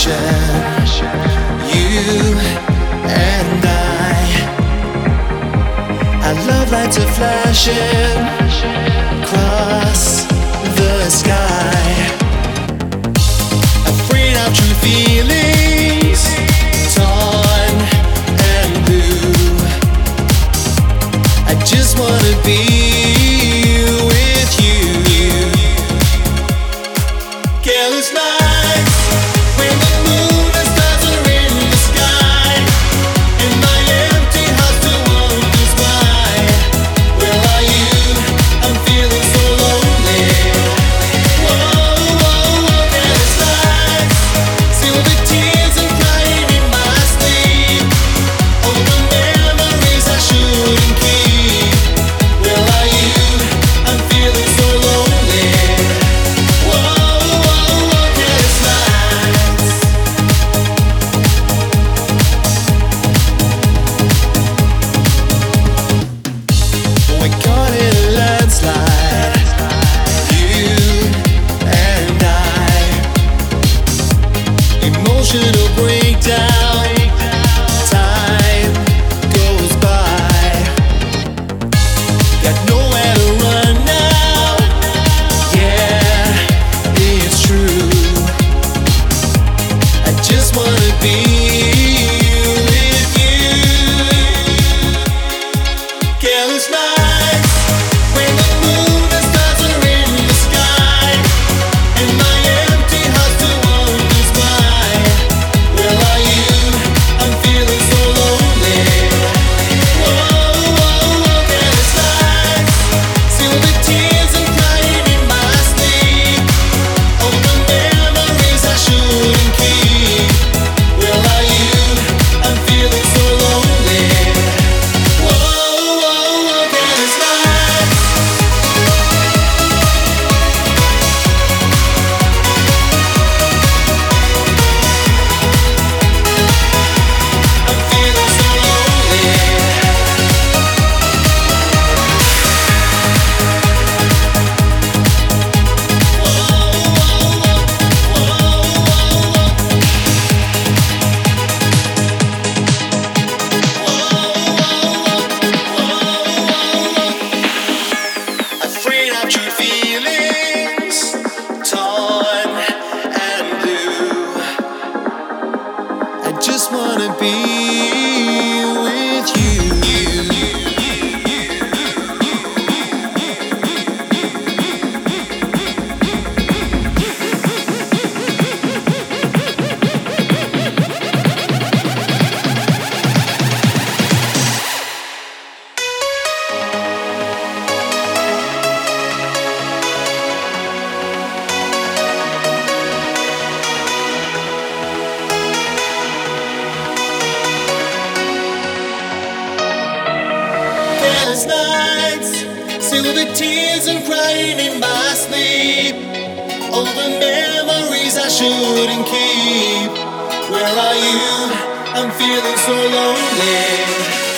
You and our love lights are flashing across the sky. Afraid of true feelings, torn and blue. I just wanna be with you. Careless nights when the moon and stars are in the sky, and my empty house still wonders why. Where are you? I'm feeling so lonely. Whoa, whoa, whoa, careless nights, silver tears and crying in my sleep. All the memories I shouldn't keep. Where are you? I'm feeling so lonely. Whoa, whoa, whoa, careless nights. We caught in a landslide, you and I. Emotional breakdown, time goes by. Got nowhere to run now, yeah, it's true. I just wanna be with you. Careless nights when the moon and stars are in the sky, and my empty house still wonders why. Where are you? I'm feeling so lonely. Whoa, whoa, whoa, careless nights, silver tears and crying in my sleep. All the memories I shouldn't keep. Where are you? I'm feeling so lonely. Whoa, whoa, whoa, careless nights. I'm feeling so lonely. Afraid of true feelings, torn and blue. I just wanna be with you. Careless nights, silver tears and crying in my sleep. All the memories I shouldn't keep. Where are you? I'm feeling so lonely.